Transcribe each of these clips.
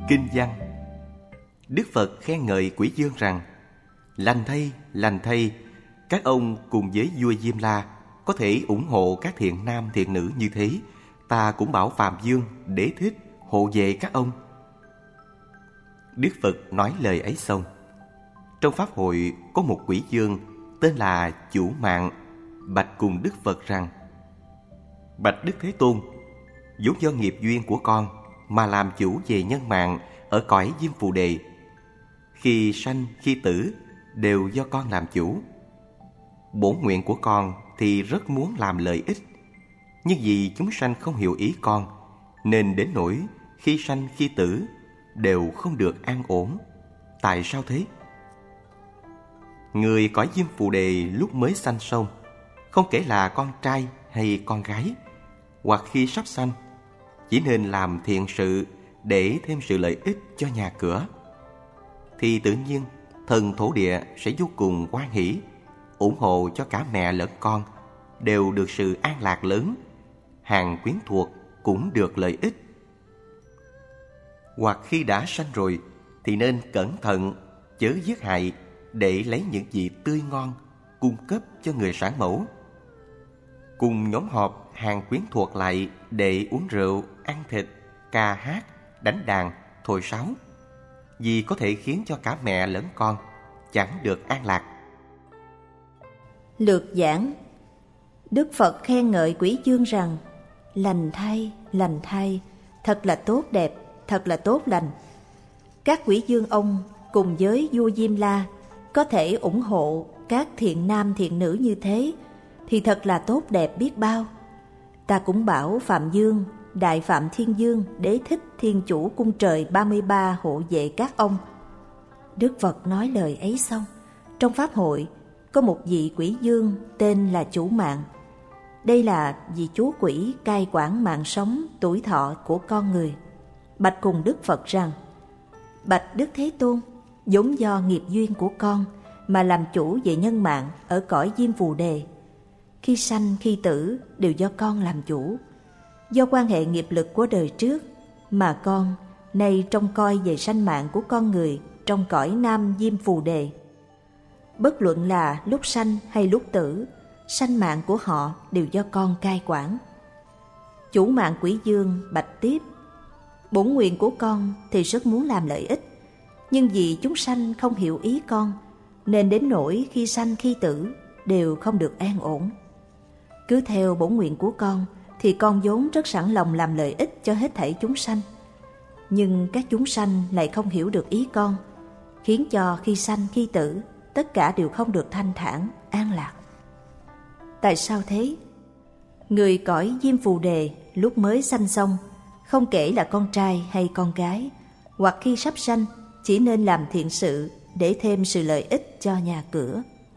Kinh văn. Đức Phật khen ngợi Quỷ Dương rằng: lành thay, các ông cùng với vua Diêm La có thể ủng hộ các thiện nam thiện nữ như thế, ta cũng bảo Phạm Dương, Đế Thích hộ vệ các ông. Đức Phật nói lời ấy xong, trong pháp hội có một quỷ dương tên là Chủ Mạng bạch cùng Đức Phật rằng: Bạch Đức Thế Tôn, vốn do nghiệp duyên của con mà làm chủ về nhân mạng ở cõi Diêm Phù Đề. Khi sanh khi tử đều do con làm chủ. Bổn nguyện của con thì rất muốn làm lợi ích, nhưng vì chúng sanh không hiểu ý con, nên đến nỗi khi sanh khi tử đều không được an ổn. Tại sao thế? Người cõi Diêm Phù Đề lúc mới sanh xong, không kể là con trai hay con gái, hoặc khi sắp sanh, chỉ nên làm thiện sự để thêm sự lợi ích cho nhà cửa, thì tự nhiên thần thổ địa sẽ vô cùng hoan hỷ, ủng hộ cho cả mẹ lẫn con đều được sự an lạc lớn, hàng quyến thuộc cũng được lợi ích. Hoặc khi đã sanh rồi thì nên cẩn thận, chớ giết hại, để lấy những gì tươi ngon cung cấp cho người sản mẫu. Cùng nhóm họp hàng quyến thuộc lại để uống rượu, ăn thịt, ca hát, đánh đàn, thổi sáo, vì có thể khiến cho cả mẹ lẫn con chẳng được an lạc. Lược giảng. Đức Phật khen ngợi Quỷ Dương rằng: lành thay, thật là tốt đẹp, thật là tốt lành. Các quỷ dương ông cùng với vua Diêm La có thể ủng hộ các thiện nam thiện nữ như thế thì thật là tốt đẹp biết bao. Ta cũng bảo Phạm Dương, Đại Phạm Thiên Dương, Đế Thích Thiên Chủ cung trời 33 hộ vệ các ông. Đức Phật nói lời ấy xong, trong pháp hội có một vị quỷ dương tên là Chủ Mạng. Đây là vị chú quỷ cai quản mạng sống, tuổi thọ của con người. Bạch cùng Đức Phật rằng: Bạch Đức Thế Tôn, vốn do nghiệp duyên của con mà làm chủ về nhân mạng ở cõi Diêm Phù Đề. Khi sanh khi tử đều do con làm chủ. Do quan hệ nghiệp lực của đời trước mà con nay trông coi về sanh mạng của con người trong cõi Nam Diêm Phù Đề. Bất luận là lúc sanh hay lúc tử, sanh mạng của họ đều do con cai quản. Chủ Mạng Quỷ Dương bạch tiếp: Bổn nguyện của con thì rất muốn làm lợi ích, nhưng vì chúng sanh không hiểu ý con, nên đến nỗi khi sanh khi tử đều không được an ổn. Cứ theo bổn nguyện của con thì con vốn rất sẵn lòng làm lợi ích cho hết thảy chúng sanh, nhưng các chúng sanh lại không hiểu được ý con, khiến cho khi sanh khi tử tất cả đều không được thanh thản, an lạc. Tại sao thế? Người cõi Diêm Phù Đề lúc mới sanh xong, không kể là con trai hay con gái, hoặc khi sắp sanh, chỉ nên làm thiện sự để thêm sự lợi ích cho nhà cửa.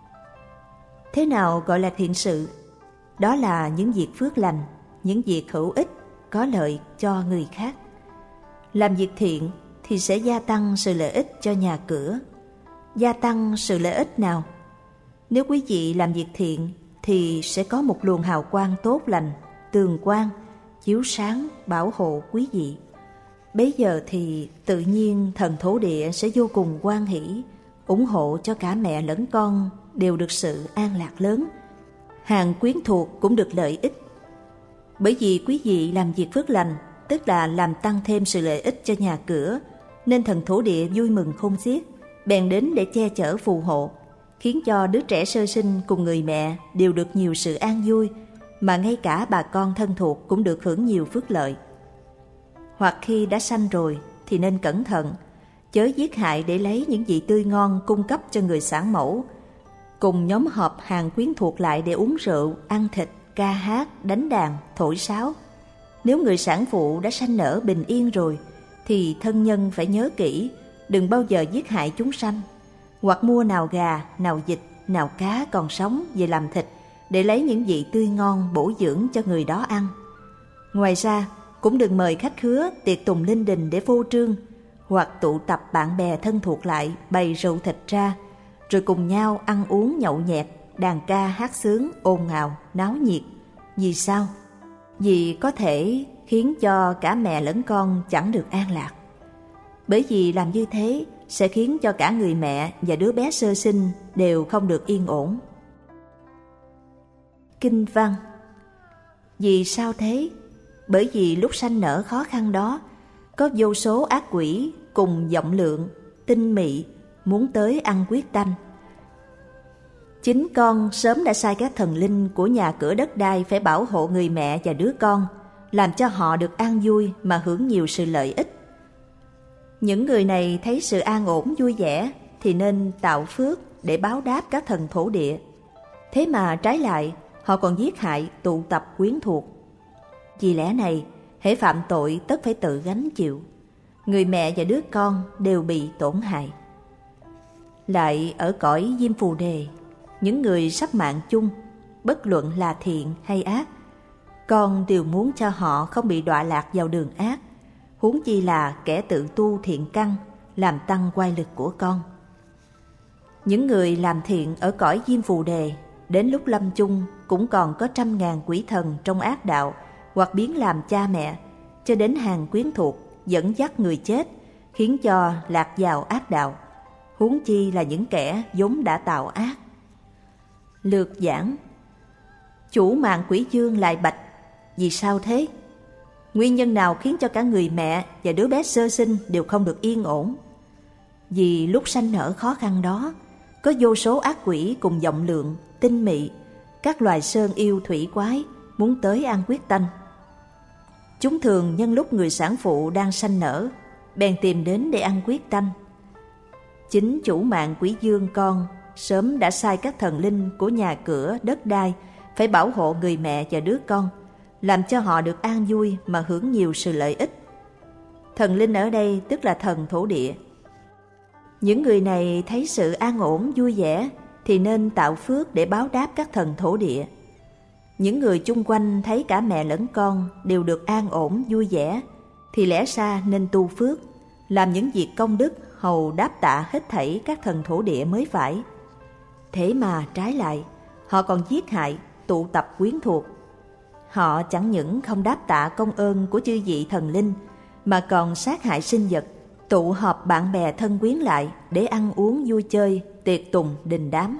Thế nào gọi là thiện sự? Đó là những việc phước lành, những việc hữu ích, có lợi cho người khác. Làm việc thiện thì sẽ gia tăng sự lợi ích cho nhà cửa. Gia tăng sự lợi ích nào? Nếu quý vị làm việc thiện thì sẽ có một luồng hào quang tốt lành, tường quang, chiếu sáng, bảo hộ quý vị. Bấy giờ thì tự nhiên thần thổ địa sẽ vô cùng hoan hỷ, ủng hộ cho cả mẹ lẫn con đều được sự an lạc lớn. Hàng quyến thuộc cũng được lợi ích. Bởi vì quý vị làm việc phước lành, tức là làm tăng thêm sự lợi ích cho nhà cửa, nên thần thổ địa vui mừng khôn xiết, bèn đến để che chở phù hộ, khiến cho đứa trẻ sơ sinh cùng người mẹ đều được nhiều sự an vui, mà ngay cả bà con thân thuộc cũng được hưởng nhiều phước lợi. Hoặc khi đã sanh rồi thì nên cẩn thận, chớ giết hại để lấy những vị tươi ngon cung cấp cho người sản mẫu. Cùng nhóm họp hàng quyến thuộc lại để uống rượu, ăn thịt, ca hát, đánh đàn, thổi sáo. Nếu người sản phụ đã sanh nở bình yên rồi thì thân nhân phải nhớ kỹ, đừng bao giờ giết hại chúng sanh, hoặc mua nào gà, nào vịt, nào cá còn sống về làm thịt để lấy những vị tươi ngon bổ dưỡng cho người đó ăn. Ngoài ra cũng đừng mời khách khứa tiệc tùng linh đình để phô trương, hoặc tụ tập bạn bè thân thuộc lại bày rượu thịt ra, rồi cùng nhau ăn uống nhậu nhẹt, đàn ca hát xướng, ồn ào, náo nhiệt. Vì sao? Vì có thể khiến cho cả mẹ lẫn con chẳng được an lạc. Bởi vì làm như thế sẽ khiến cho cả người mẹ và đứa bé sơ sinh đều không được yên ổn. Kinh văn. Vì sao thế? Bởi vì lúc sanh nở khó khăn đó, có vô số ác quỷ cùng vọng lượng, tinh mị, muốn tới ăn quyết tanh. Chính con sớm đã sai các thần linh của nhà cửa đất đai phải bảo hộ người mẹ và đứa con, làm cho họ được an vui mà hưởng nhiều sự lợi ích. Những người này thấy sự an ổn vui vẻ thì nên tạo phước để báo đáp các thần thổ địa. Thế mà trái lại, họ còn giết hại tụ tập quyến thuộc. Vì lẽ này, hễ phạm tội tất phải tự gánh chịu. Người mẹ và đứa con đều bị tổn hại. Lại ở cõi Diêm Phù Đề, những người sắp mạng chung, bất luận là thiện hay ác, con đều muốn cho họ không bị đọa lạc vào đường ác, huống chi là kẻ tự tu thiện căn, làm tăng oai lực của con. Những người làm thiện ở cõi Diêm Phù Đề, đến lúc lâm chung cũng còn có 100.000 quỷ thần trong ác đạo, hoặc biến làm cha mẹ, cho đến hàng quyến thuộc, dẫn dắt người chết, khiến cho lạc vào ác đạo, huống chi là những kẻ vốn đã tạo ác. Lược giảng. Chủ mạng quỷ dương lại bạch: vì sao thế? Nguyên nhân nào khiến cho cả người mẹ và đứa bé sơ sinh đều không được yên ổn? Vì lúc sanh nở khó khăn đó, có vô số ác quỷ cùng vọng lượng, tinh mị, các loài sơn yêu thủy quái muốn tới ăn quyết tanh. Chúng thường nhân lúc người sản phụ đang sanh nở, bèn tìm đến để ăn quyết tanh. Chính chủ mạng quỷ dương con sớm đã sai các thần linh của nhà cửa đất đai phải bảo hộ người mẹ và đứa con, làm cho họ được an vui mà hưởng nhiều sự lợi ích. Thần linh ở đây tức là thần thổ địa. Những người này thấy sự an ổn vui vẻ thì nên tạo phước để báo đáp các thần thổ địa. Những người chung quanh thấy cả mẹ lẫn con đều được an ổn vui vẻ thì lẽ ra nên tu phước, làm những việc công đức hầu đáp tạ hết thảy các thần thổ địa mới phải. Thế mà trái lại, họ còn giết hại, tụ tập quyến thuộc. Họ chẳng những không đáp tạ công ơn của chư vị thần linh, mà còn sát hại sinh vật, tụ họp bạn bè thân quyến lại để ăn uống vui chơi, tiệc tùng đình đám.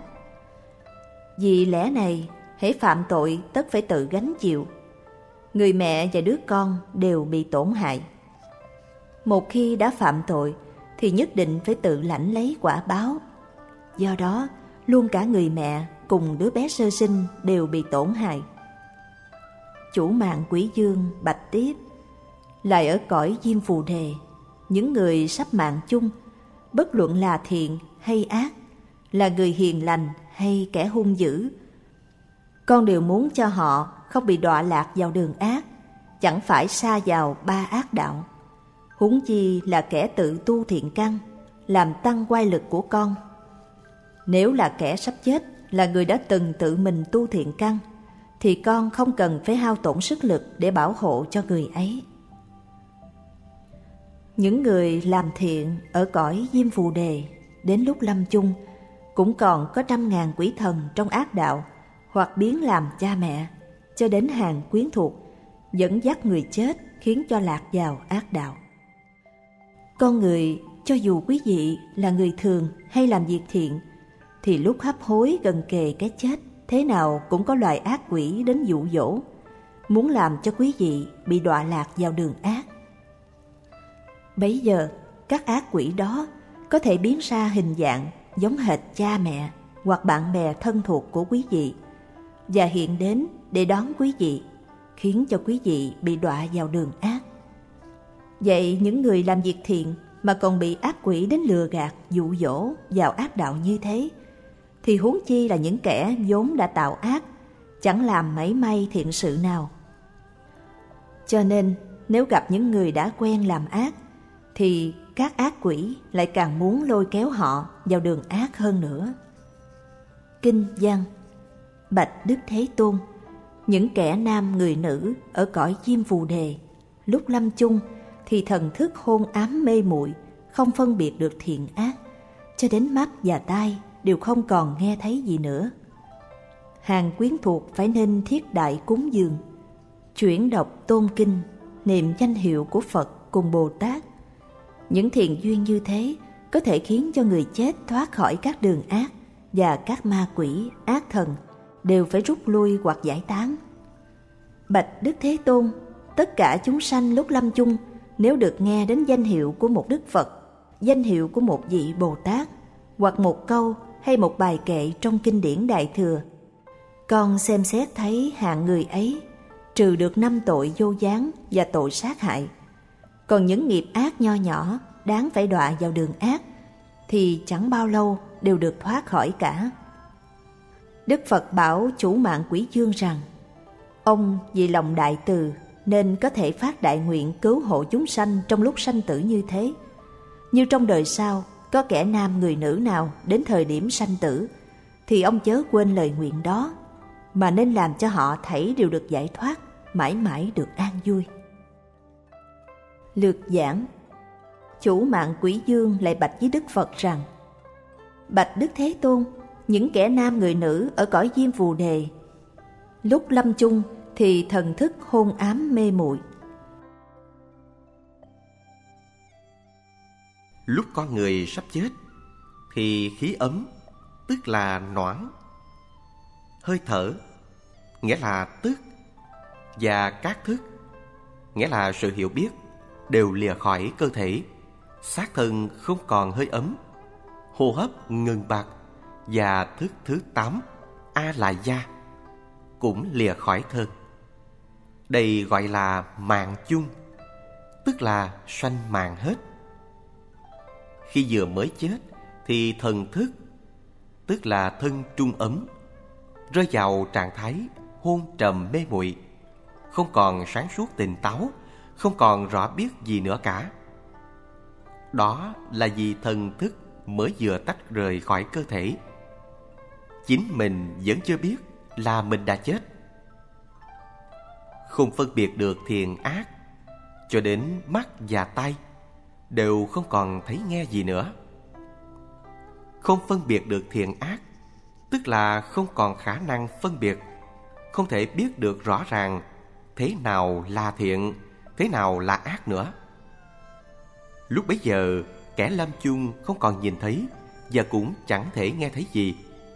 Vì lẽ này, hễ phạm tội tất phải tự gánh chịu. Người mẹ và đứa con đều bị tổn hại. Một khi đã phạm tội thì nhất định phải tự lãnh lấy quả báo. Do đó, luôn cả người mẹ cùng đứa bé sơ sinh đều bị tổn hại. Chủ mạng quỷ dương bạch tiếp: lại ở cõi Diêm Phù Đề, những người sắp mạng chung, bất luận là thiện hay ác, là người hiền lành hay kẻ hung dữ, con đều muốn cho họ không bị đọa lạc vào đường ác, chẳng phải sa vào 3 ác đạo, huống chi là kẻ tự tu thiện căn, làm tăng oai lực của con. Nếu là kẻ sắp chết, là người đã từng tự mình tu thiện căn, thì con không cần phải hao tổn sức lực để bảo hộ cho người ấy. Những người làm thiện ở cõi Diêm Phù Đề, đến lúc lâm chung cũng còn có 100.000 quỷ thần trong ác đạo, hoặc biến làm cha mẹ, cho đến hàng quyến thuộc, dẫn dắt người chết khiến cho lạc vào ác đạo. Con người, cho dù quý vị là người thường hay làm việc thiện, thì lúc hấp hối gần kề cái chết, thế nào cũng có loài ác quỷ đến dụ dỗ, muốn làm cho quý vị bị đọa lạc vào đường ác. Bấy giờ, các ác quỷ đó có thể biến ra hình dạng giống hệt cha mẹ hoặc bạn bè thân thuộc của quý vị, và hiện đến để đón quý vị, khiến cho quý vị bị đọa vào đường ác. Vậy những người làm việc thiện mà còn bị ác quỷ đến lừa gạt, dụ dỗ vào ác đạo như thế, thì huống chi là những kẻ vốn đã tạo ác, chẳng làm mảy may thiện sự nào. Cho nên, nếu gặp những người đã quen làm ác, thì các ác quỷ lại càng muốn lôi kéo họ vào đường ác hơn nữa. Kinh văn. Bạch Đức Thế Tôn, những kẻ nam người nữ ở cõi Diêm Phù Đề, lúc lâm chung thì thần thức hôn ám mê muội, không phân biệt được thiện ác, cho đến mắt và tai đều không còn nghe thấy gì nữa. Hàng quyến thuộc phải nên thiết đại cúng dường, chuyển đọc tôn kinh, niệm danh hiệu của Phật cùng Bồ Tát, Những thiện duyên như thế có thể khiến cho người chết thoát khỏi các đường ác, và các ma quỷ, ác thần đều phải rút lui hoặc giải tán. Bạch Đức Thế Tôn, tất cả chúng sanh lúc lâm chung nếu được nghe đến danh hiệu của một Đức Phật, danh hiệu của một vị Bồ Tát, hoặc một câu hay một bài kệ trong kinh điển Đại Thừa, con xem xét thấy hạng người ấy trừ được 5 tội vô gián và tội sát hại. Còn những nghiệp ác nho nhỏ đáng phải đọa vào đường ác thì chẳng bao lâu đều được thoát khỏi cả. Đức Phật bảo chủ mạng Quỷ Dương rằng, ông vì lòng đại từ nên có thể phát đại nguyện cứu hộ chúng sanh trong lúc sanh tử như thế. Như trong đời sau có kẻ nam người nữ nào đến thời điểm sanh tử, thì ông chớ quên lời nguyện đó, mà nên làm cho họ thảy đều được giải thoát, mãi mãi được an vui. Lược giảng. Chủ mạng Quỷ Dương lại bạch với Đức Phật rằng, bạch Đức Thế Tôn, những kẻ nam người nữ ở cõi Diêm Phù Đề, lúc lâm chung thì thần thức hôn ám mê muội. Lúc con người sắp chết thì khí ấm, tức là noãn, hơi thở, nghĩa là tức, và các thức, nghĩa là sự hiểu biết, đều lìa khỏi cơ thể. Xác thân không còn hơi ấm, hô hấp ngừng bặt, và thức thứ 8, A là gia, cũng lìa khỏi thân. Đây gọi là mạng chung, tức là sanh mạng hết. Khi vừa mới chết thì thần thức, tức là thân trung ấm, rơi vào trạng thái hôn trầm mê muội, không còn sáng suốt tỉnh táo, không còn rõ biết gì nữa cả. Đó là vì thần thức mới vừa tách rời khỏi cơ thể. Chính mình vẫn chưa biết là mình đã chết. Không phân biệt được thiện ác, cho đến mắt và tai đều không còn thấy nghe gì nữa. Không phân biệt được thiện ác, tức là không còn khả năng phân biệt, không thể biết được rõ ràng thế nào là thiện, thế nào là ác nữa. Lúc bấy giờ, kẻ lâm chung không còn nhìn thấy và cũng chẳng thể nghe thấy gì.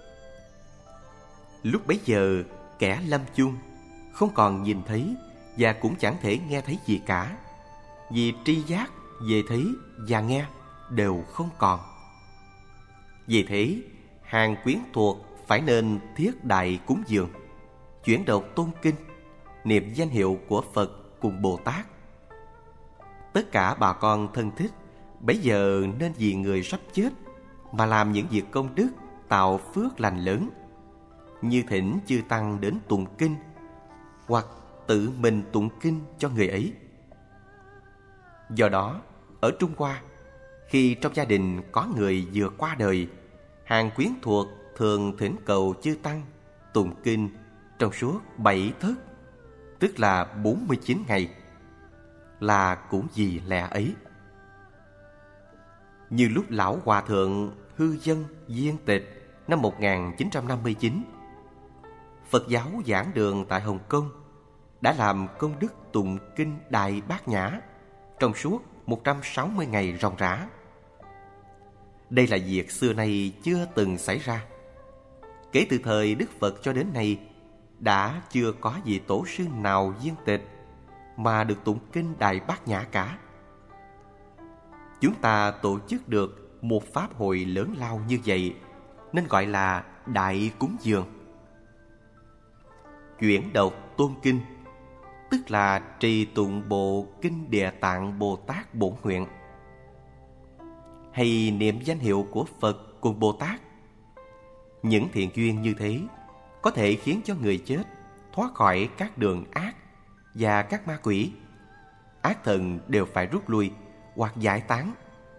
Lúc bấy giờ, kẻ lâm chung không còn nhìn thấy và cũng chẳng thể nghe thấy gì cả, vì tri giác về thấy và nghe đều không còn. Vì thế, hàng quyến thuộc phải nên thiết đại cúng dường, chuyển đọc tôn kinh, niệm danh hiệu của Phật cùng Bồ Tát. Tất cả bà con thân thích bấy giờ nên vì người sắp chết mà làm những việc công đức, tạo phước lành lớn, như thỉnh chư tăng đến tụng kinh, hoặc tự mình tụng kinh cho người ấy. Do đó, ở Trung Hoa, khi trong gia đình có người vừa qua đời, hàng quyến thuộc thường thỉnh cầu chư tăng tụng kinh trong suốt 7 thất, tức là 49 ngày, là cũng vì lẽ ấy. Như lúc lão hòa thượng Hư Dân Viên Tịch năm 1959, Phật giáo giảng đường tại Hồng Kông đã làm công đức tụng kinh Đại Bát Nhã trong suốt 160 ngày ròng rã. Đây là việc xưa nay chưa từng xảy ra. Kể từ thời Đức Phật cho đến nay, đã chưa có vị tổ sư nào viên tịch mà được tụng kinh Đại Bát Nhã cả. Chúng ta tổ chức được một pháp hội lớn lao như vậy nên gọi là Đại Cúng Dường. Chuyển đọc tôn kinh, tức là trì tụng bộ kinh Địa Tạng Bồ Tát bổn nguyện, hay niệm danh hiệu của Phật cùng Bồ Tát. Những thiện duyên như thế có thể khiến cho người chết thoát khỏi các đường ác và các ma quỷ, ác thần đều phải rút lui hoặc giải tán.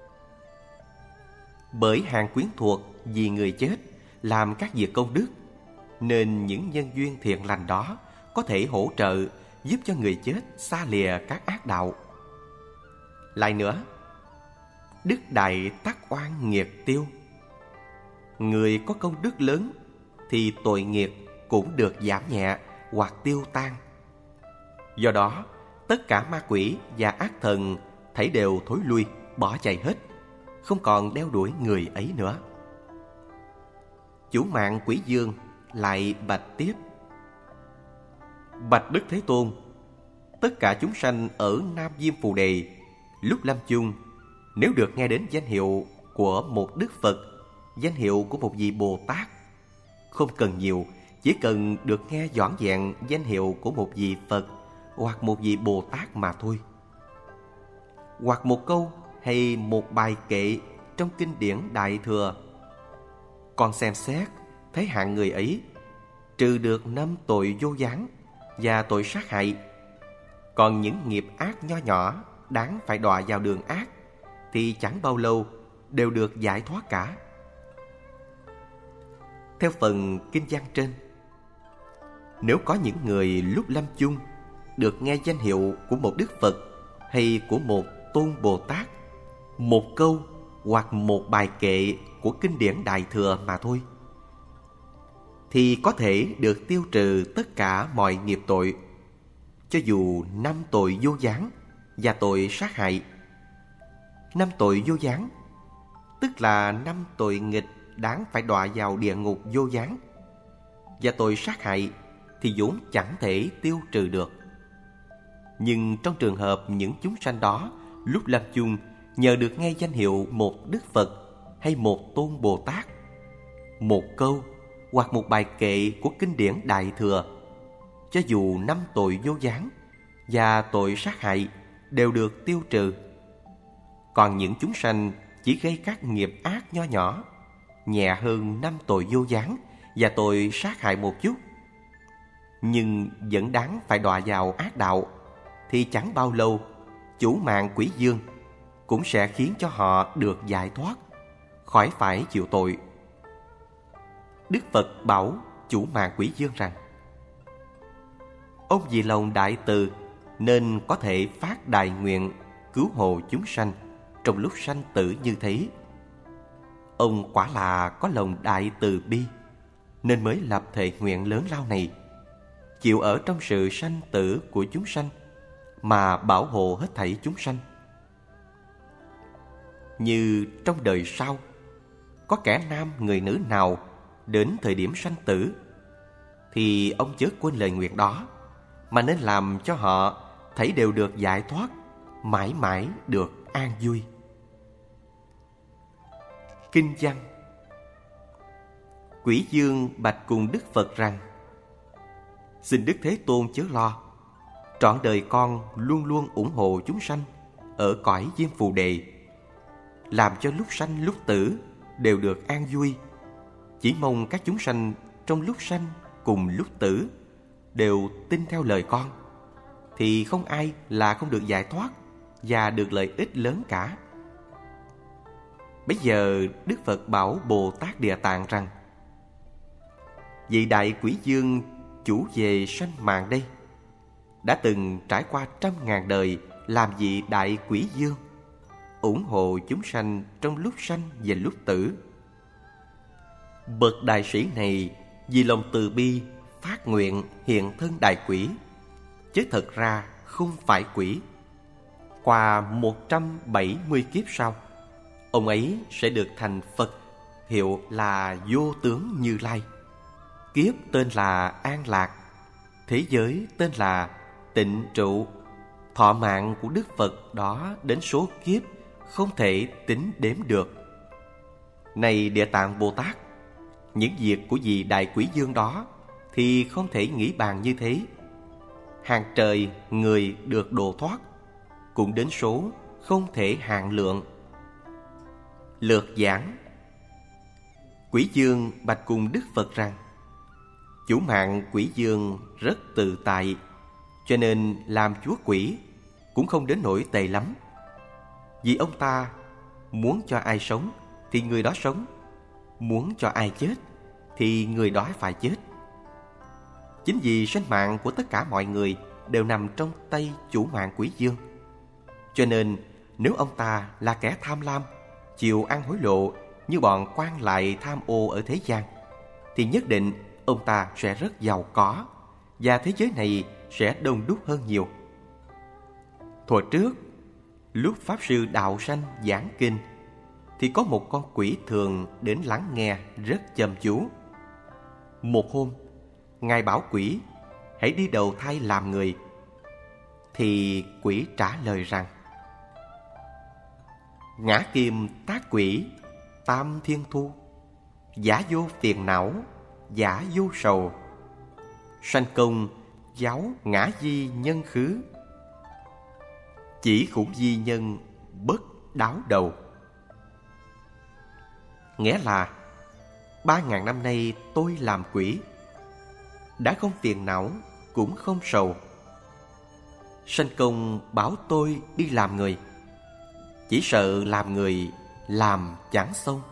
Bởi hàng quyến thuộc vì người chết làm các việc công đức, nên những nhân duyên thiện lành đó có thể hỗ trợ giúp cho người chết xa lìa các ác đạo. Lại nữa, đức đại tắc oan nghiệt tiêu. Người có công đức lớn thì tội nghiệp cũng được giảm nhẹ hoặc tiêu tan. Do đó, tất cả ma quỷ và ác thần thảy đều thối lui, bỏ chạy hết, không còn đeo đuổi người ấy nữa. Chủ mạng Quỷ Dương lại bạch tiếp: Bạch Đức Thế Tôn, tất cả chúng sanh ở Nam Diêm Phù Đề lúc lâm chung, nếu được nghe đến danh hiệu của một Đức Phật, danh hiệu của một vị Bồ Tát, không cần nhiều, chỉ cần được nghe vỏn vẹn danh hiệu của một vị Phật hoặc một vị Bồ Tát mà thôi, hoặc một câu hay một bài kệ trong kinh điển Đại Thừa, con xem xét thấy hạng người ấy trừ được 5 tội vô gián và tội sát hại, còn những nghiệp ác nho nhỏ đáng phải đọa vào đường ác thì chẳng bao lâu đều được giải thoát cả. Theo phần kinh văn trên, nếu có những người lúc lâm chung được nghe danh hiệu của một Đức Phật hay của một Tôn Bồ Tát, một câu hoặc một bài kệ của kinh điển Đại Thừa mà thôi, thì có thể được tiêu trừ tất cả mọi nghiệp tội, cho dù 5 tội vô gián và tội sát hại. 5 tội vô gián tức là 5 tội nghịch đáng phải đọa vào địa ngục vô gián, và tội sát hại thì vốn chẳng thể tiêu trừ được. Nhưng trong trường hợp những chúng sanh đó lúc lâm chung nhờ được nghe danh hiệu một Đức Phật hay một Tôn Bồ Tát, một câu hoặc một bài kệ của kinh điển Đại Thừa, cho dù 5 tội vô gián và tội sát hại đều được tiêu trừ. Còn những chúng sanh chỉ gây các nghiệp ác nho nhỏ, nhẹ hơn 5 tội vô gián và tội sát hại một chút, nhưng vẫn đáng phải đọa vào ác đạo, thì chẳng bao lâu chủ mạng Quỷ Dương cũng sẽ khiến cho họ được giải thoát, khỏi phải chịu tội. Đức Phật bảo chủ mạng Quỷ Dương rằng: ông vì lòng đại từ nên có thể phát đại nguyện cứu hộ chúng sanh trong lúc sanh tử như thế. Ông quả là có lòng đại từ bi nên mới lập thệ nguyện lớn lao này, chịu ở trong sự sanh tử của chúng sanh mà bảo hộ hết thảy chúng sanh. Như trong đời sau, có kẻ nam người nữ nào đến thời điểm sanh tử, thì ông chớ quên lời nguyện đó, mà nên làm cho họ thấy đều được giải thoát, mãi mãi được an vui. Kinh văn: Quỷ Dương bạch cùng Đức Phật rằng: xin Đức Thế Tôn chớ lo, trọn đời con luôn luôn ủng hộ chúng sanh ở cõi Diêm Phù Đề, làm cho lúc sanh lúc tử đều được an vui. Chỉ mong các chúng sanh trong lúc sanh cùng lúc tử đều tin theo lời con, thì không ai là không được giải thoát và được lợi ích lớn cả. Bây giờ Đức Phật bảo Bồ Tát Địa Tạng rằng: vị đại Quỷ Dương chủ về sanh mạng đây đã từng trải qua 100.000 đời làm vị đại Quỷ Dương, ủng hộ chúng sanh trong lúc sanh và lúc tử. Bậc đại sĩ này vì lòng từ bi phát nguyện hiện thân đại quỷ, chứ thật ra không phải quỷ. Qua 170 kiếp sau, ông ấy sẽ được thành Phật, hiệu là Vô Tướng Như Lai. Kiếp tên là An Lạc, thế giới tên là Tịnh Trụ. Thọ mạng của Đức Phật đó đến số kiếp không thể tính đếm được. Này Địa Tạng Bồ Tát, những việc của vị đại Quỷ Dương đó thì không thể nghĩ bàn như thế. Hàng trời người được độ thoát cũng đến số không thể hạn lượng. Lược giảng: Quỷ Dương bạch cùng Đức Phật rằng: chủ mạng Quỷ Dương rất tự tại, cho nên làm chúa quỷ cũng không đến nỗi tệ lắm. Vì ông ta muốn cho ai sống thì người đó sống, muốn cho ai chết thì người đó phải chết. Chính vì sinh mạng của tất cả mọi người đều nằm trong tay chủ mạng Quỷ Dương, cho nên nếu ông ta là kẻ tham lam, chịu ăn hối lộ như bọn quan lại tham ô ở thế gian, thì nhất định ông ta sẽ rất giàu có, và thế giới này sẽ đông đúc hơn nhiều. Thuở trước, lúc Pháp Sư Đạo Sanh giảng kinh thì có một con quỷ thường đến lắng nghe rất chăm chú. Một hôm, Ngài bảo quỷ hãy đi đầu thai làm người. Thì quỷ trả lời rằng: ngã kim tác quỷ, tam thiên thu, giả vô phiền não, giả vô sầu, sanh công giáo ngã di nhân khứ, chỉ khủng di nhân bất đáo đầu. Nghĩa là 3.000 năm nay tôi làm quỷ, đã không phiền não cũng không sầu. Sanh công bảo tôi đi làm người, chỉ sợ làm người làm chẳng xong.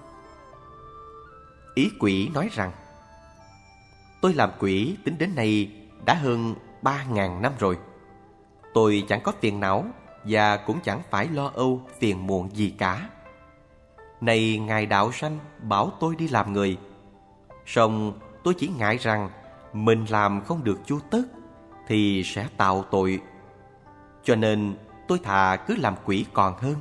Ý quỷ nói rằng: tôi làm quỷ tính đến nay đã hơn 3.000 năm rồi. Tôi chẳng có phiền não và cũng chẳng phải lo âu phiền muộn gì cả. Này Ngài Đạo Sanh bảo tôi đi làm người, song tôi chỉ ngại rằng mình làm không được chu tất thì sẽ tạo tội, cho nên tôi thà cứ làm quỷ còn hơn.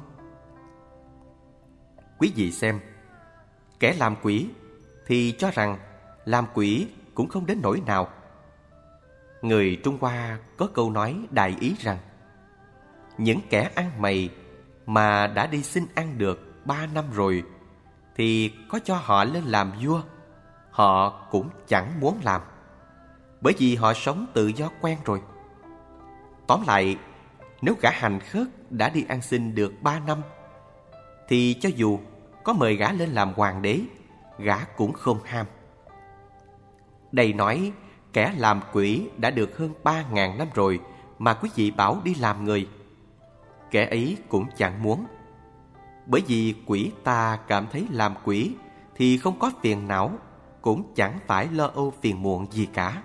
Quý vị xem, kẻ làm quỷ thì cho rằng làm quỷ cũng không đến nỗi nào. Người Trung Hoa có câu nói đại ý rằng: những kẻ ăn mày mà đã đi xin ăn được 3 năm rồi thì có cho họ lên làm vua, họ cũng chẳng muốn làm, bởi vì họ sống tự do quen rồi. Tóm lại, nếu gã hành khất đã đi ăn xin được 3 năm thì cho dù có mời gã lên làm hoàng đế, gã cũng không ham. Đây nói kẻ làm quỷ đã được hơn 3.000 năm rồi mà quý vị bảo đi làm người, kẻ ấy cũng chẳng muốn. Bởi vì quỷ ta cảm thấy làm quỷ thì không có phiền não, cũng chẳng phải lo âu phiền muộn gì cả.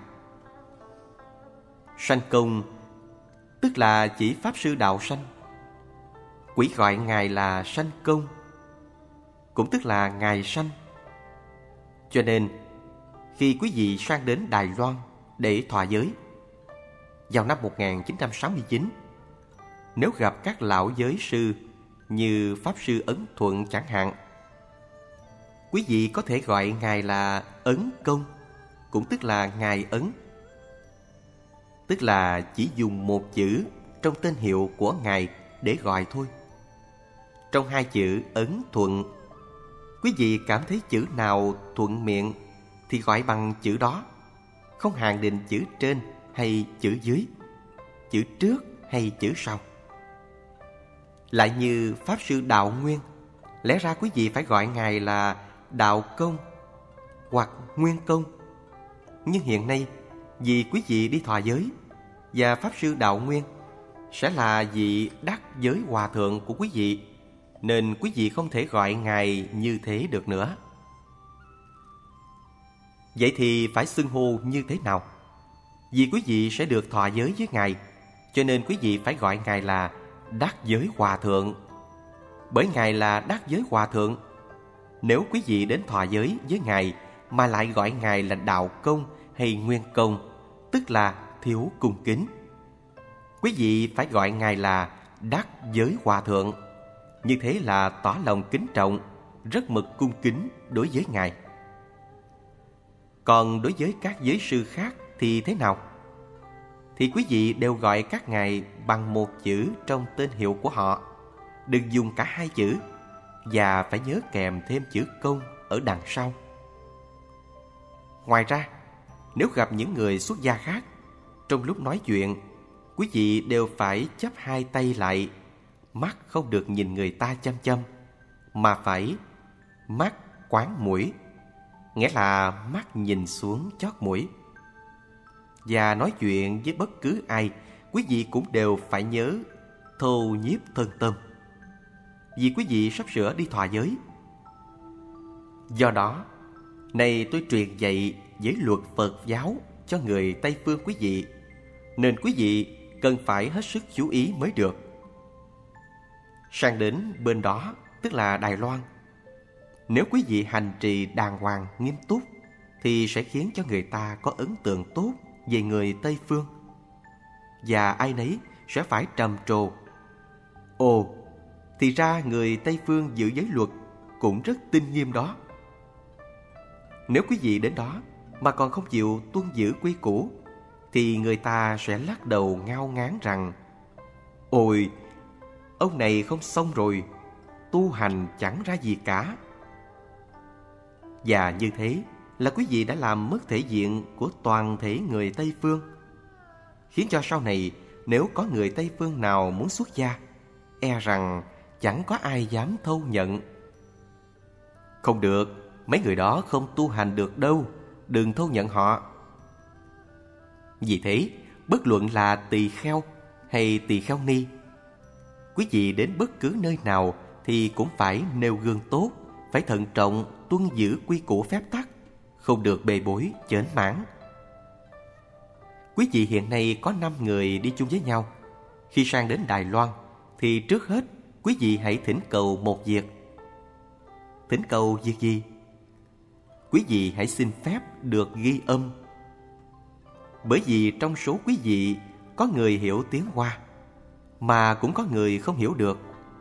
Sanh công tức là chỉ Pháp Sư Đạo Sanh. Quỷ gọi Ngài là sanh công, cũng tức là Ngài sanh. Cho nên khi quý vị sang đến Đài Loan để thọ giới vào năm 1969, nếu gặp các lão giới sư như Pháp Sư Ấn Thuận chẳng hạn, quý vị có thể gọi Ngài là Ấn Công, cũng tức là Ngài Ấn. Tức là chỉ dùng một chữ trong tên hiệu của Ngài để gọi thôi. Trong hai chữ Ấn Thuận, quý vị cảm thấy chữ nào thuận miệng thì gọi bằng chữ đó, không hạn định chữ trên hay chữ dưới, chữ trước hay chữ sau. Lại như Pháp Sư Đạo Nguyên, lẽ ra quý vị phải gọi Ngài là Đạo Công hoặc Nguyên Công. Nhưng hiện nay, vì quý vị đi thọ giới và Pháp Sư Đạo Nguyên sẽ là vị đắc giới hòa thượng của quý vị, nên quý vị không thể gọi Ngài như thế được nữa. Vậy thì phải xưng hô như thế nào? Vì quý vị sẽ được thọ giới với Ngài, cho nên quý vị phải gọi Ngài là đắc giới hòa thượng. Bởi Ngài là đắc giới hòa thượng. Nếu quý vị đến thọ giới với Ngài mà lại gọi Ngài là Đạo Công hay Nguyên Công, tức là thiếu cung kính. Quý vị phải gọi Ngài là đắc giới hòa thượng. Như thế là tỏ lòng kính trọng, rất mực cung kính đối với Ngài. Còn đối với các giới sư khác thì thế nào? Thì quý vị đều gọi các ngài bằng một chữ trong tên hiệu của họ, đừng dùng cả hai chữ, và phải nhớ kèm thêm chữ công ở đằng sau. Ngoài ra, nếu gặp những người xuất gia khác, trong lúc nói chuyện, quý vị đều phải chắp hai tay lại, mắt không được nhìn người ta chăm chăm, mà phải mắt quán mũi, nghĩa là mắt nhìn xuống chót mũi. Và nói chuyện với bất cứ ai, quý vị cũng đều phải nhớ thâu nhiếp thân tâm, vì quý vị sắp sửa đi thọ giới. Do đó, này tôi truyền dạy giới luật Phật giáo cho người Tây phương quý vị, nên quý vị cần phải hết sức chú ý mới được. Sang đến bên đó, tức là Đài Loan, nếu quý vị hành trì đàng hoàng nghiêm túc thì sẽ khiến cho người ta có ấn tượng tốt về người Tây phương, và ai nấy sẽ phải trầm trồ: ồ, Thì ra người Tây Phương giữ giới luật cũng rất tinh nghiêm đó. Nếu quý vị đến đó mà còn không chịu tuân giữ quy củ, thì người ta sẽ lắc đầu ngao ngán rằng: ôi, ông này không xong rồi, tu hành chẳng ra gì cả. Và như thế là quý vị đã làm mất thể diện của toàn thể người Tây Phương, khiến cho sau này nếu có người Tây Phương nào muốn xuất gia, e rằng chẳng có ai dám thâu nhận. Không được, mấy người đó không tu hành được đâu, đừng thâu nhận họ. Vì thế, bất luận là tỳ kheo hay tỳ kheo ni, quý vị đến bất cứ nơi nào thì cũng phải nêu gương tốt, phải thận trọng tuân giữ quy củ phép tắc, không được bê bối, chểnh mãn. Quý vị hiện nay có 5 người đi chung với nhau. Khi sang đến Đài Loan thì trước hết quý vị hãy thỉnh cầu một việc. Thỉnh cầu việc gì? Quý vị hãy xin phép được ghi âm. Bởi vì trong số quý vị có người hiểu tiếng Hoa, mà cũng có người không hiểu được.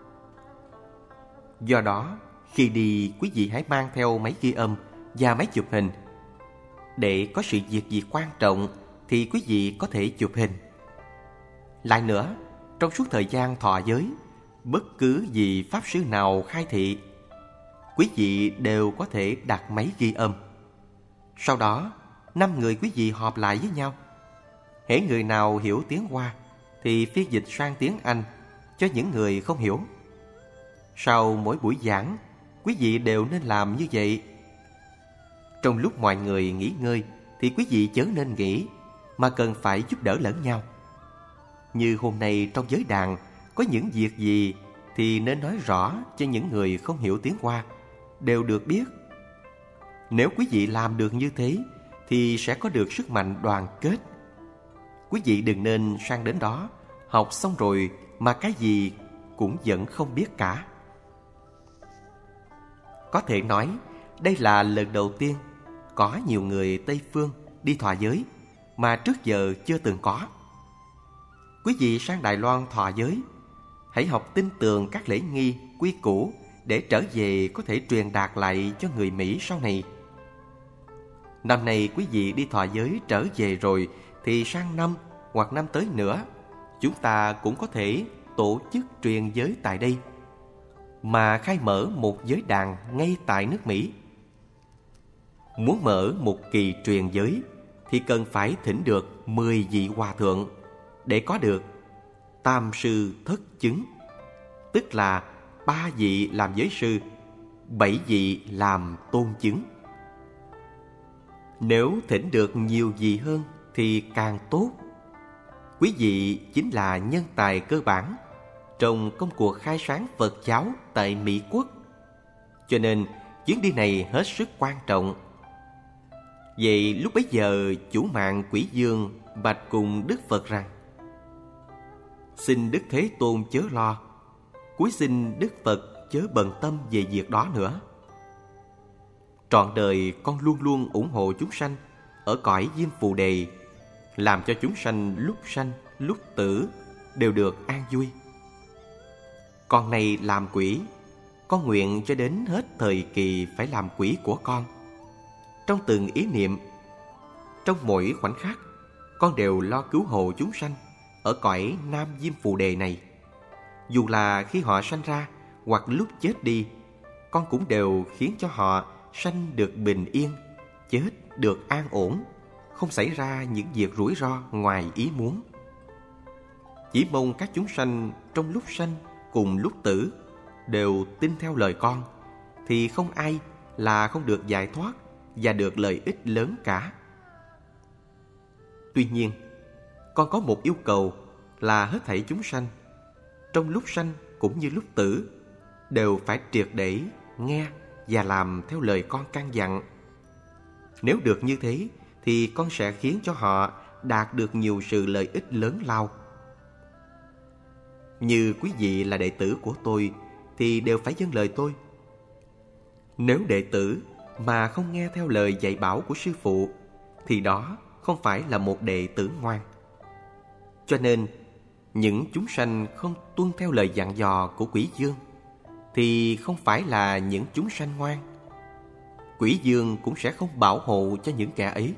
Do đó, khi đi quý vị hãy mang theo máy ghi âm và máy chụp hình. Để có sự việc gì quan trọng thì quý vị có thể chụp hình. Lại nữa, trong suốt thời gian thọ giới, bất cứ vị pháp sư nào khai thị, quý vị đều có thể đặt máy ghi âm. Sau đó, 5 người quý vị họp lại với nhau. Hễ người nào hiểu tiếng Hoa thì phiên dịch sang tiếng Anh cho những người không hiểu. Sau mỗi buổi giảng, quý vị đều nên làm như vậy. Trong lúc mọi người nghỉ ngơi thì quý vị chớ nên nghỉ, mà cần phải giúp đỡ lẫn nhau. Như hôm nay trong giới đàn có những việc gì thì nên nói rõ cho những người không hiểu tiếng Hoa đều được biết. Nếu quý vị làm được như thế thì sẽ có được sức mạnh đoàn kết. Quý vị đừng nên sang đến đó học xong rồi mà cái gì cũng vẫn không biết cả. Có thể nói đây là lần đầu tiên có nhiều người Tây Phương đi thọ giới mà trước giờ chưa từng có. Quý vị sang Đài Loan thọ giới, hãy học tin tưởng các lễ nghi, quy củ để trở về có thể truyền đạt lại cho người Mỹ sau này. Năm nay quý vị đi thọ giới trở về rồi thì sang năm hoặc năm tới nữa, chúng ta cũng có thể tổ chức truyền giới tại đây, mà khai mở một giới đàn ngay tại nước Mỹ. Muốn mở một kỳ truyền giới thì cần phải thỉnh được 10 vị hòa thượng để có được tam sư thất chứng, tức là 3 vị làm giới sư, 7 vị làm tôn chứng. Nếu thỉnh được nhiều vị hơn thì càng tốt. Quý vị chính là nhân tài cơ bản trong công cuộc khai sáng Phật giáo tại Mỹ Quốc, cho nên chuyến đi này hết sức quan trọng. Vậy lúc bấy giờ, chủ mạng Quỷ Dương bạch cùng Đức Phật rằng: xin Đức Thế Tôn chớ lo, cúi xin Đức Phật chớ bận tâm về việc đó nữa. Trọn đời con luôn luôn ủng hộ chúng sanh ở cõi Diêm Phù Đề, làm cho chúng sanh lúc tử đều được an vui. Con này làm quỷ, con nguyện cho đến hết thời kỳ phải làm quỷ của con. Trong từng ý niệm, trong mỗi khoảnh khắc, con đều lo cứu hộ chúng sanh ở cõi Nam Diêm Phù Đề này. Dù là khi họ sanh ra hoặc lúc chết đi, con cũng đều khiến cho họ sanh được bình yên, chết được an ổn, không xảy ra những việc rủi ro ngoài ý muốn. Chỉ mong các chúng sanh trong lúc sanh cùng lúc tử đều tin theo lời con, thì không ai là không được giải thoát và được lợi ích lớn cả. Tuy nhiên, con có một yêu cầu là hết thảy chúng sanh, trong lúc sanh cũng như lúc tử, đều phải triệt để nghe và làm theo lời con căn dặn. Nếu được như thế thì con sẽ khiến cho họ đạt được nhiều sự lợi ích lớn lao. Như quý vị là đệ tử của tôi thì đều phải vâng lời tôi. Nếu đệ tử mà không nghe theo lời dạy bảo của sư phụ thì đó không phải là một đệ tử ngoan. Cho nên những chúng sanh không tuân theo lời dặn dò của quỷ vương thì không phải là những chúng sanh ngoan. Quỷ vương cũng sẽ không bảo hộ cho những kẻ ấy.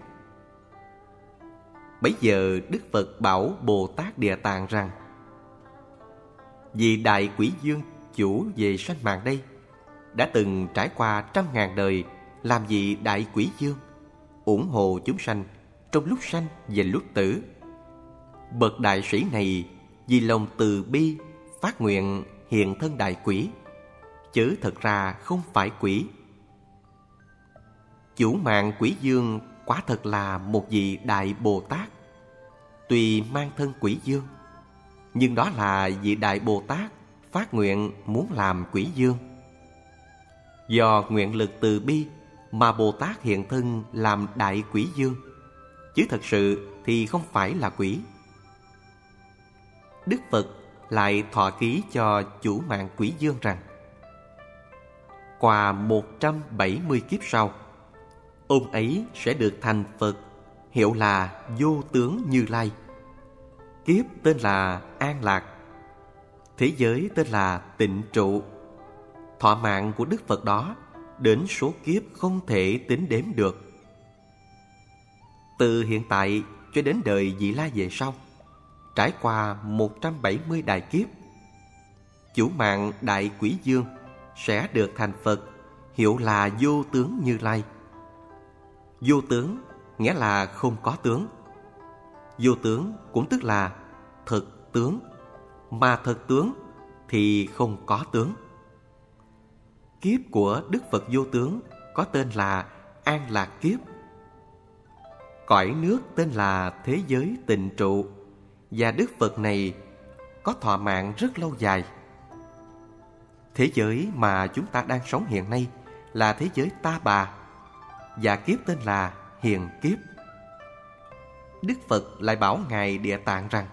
Bấy giờ Đức Phật bảo Bồ Tát Địa Tạng rằng: vì đại quỷ vương chủ về sanh mạng đây đã từng trải qua 100.000 đời làm vị đại quỷ vương, ủng hộ chúng sanh trong lúc sanh và lúc tử. Bậc đại sĩ này vì lòng từ bi phát nguyện hiện thân đại quỷ, chứ thật ra không phải quỷ. Chủ mạng quỷ vương quả thật là một vị đại Bồ Tát. Tuy mang thân quỷ vương, nhưng đó là vị đại Bồ Tát phát nguyện muốn làm quỷ vương. Do nguyện lực từ bi mà Bồ Tát hiện thân làm đại quỷ vương, chứ thật sự thì không phải là quỷ. Đức Phật lại thọ ký cho chủ mạng quỷ vương rằng: qua 170 kiếp sau, ông ấy sẽ được thành Phật, hiệu là Vô Tướng Như Lai. Kiếp tên là An Lạc, thế giới tên là Tịnh Trụ. Thọ mạng của Đức Phật đó đến số kiếp không thể tính đếm được. Từ hiện tại cho đến đời Vị La về sau, trải qua 170 đại kiếp, chủ mạng đại quỷ vương sẽ được thành Phật, hiệu là Vô Tướng Như Lai. Vô tướng nghĩa là không có tướng. Vô tướng cũng tức là thực tướng, mà thực tướng thì không có tướng. Kiếp của Đức Phật Vô Tướng có tên là An Lạc Kiếp. Cõi nước tên là thế giới Tịnh Trụ, và Đức Phật này có thọ mạng rất lâu dài. Thế giới mà chúng ta đang sống hiện nay là thế giới Ta Bà, và kiếp tên là Hiền Kiếp. Đức Phật lại bảo Ngài Địa Tạng rằng: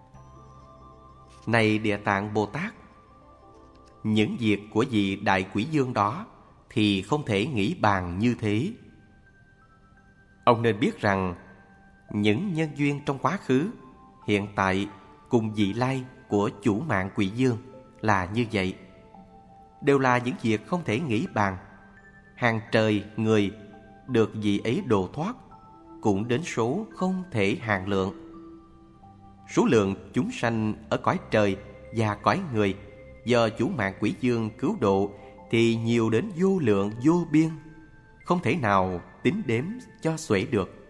này Địa Tạng Bồ Tát, những việc của vị đại quỷ vương đó thì không thể nghĩ bàn như thế. Ông nên biết rằng những nhân duyên trong quá khứ, hiện tại cùng vị lai của chủ mạng quỷ vương là như vậy, đều là những việc không thể nghĩ bàn. Hàng trời người được vị ấy độ thoát cũng đến số không thể hạn lượng. Số lượng chúng sanh ở cõi trời và cõi người do chủ mạng quỷ vương cứu độ thì nhiều đến vô lượng vô biên, không thể nào tính đếm cho xuể được.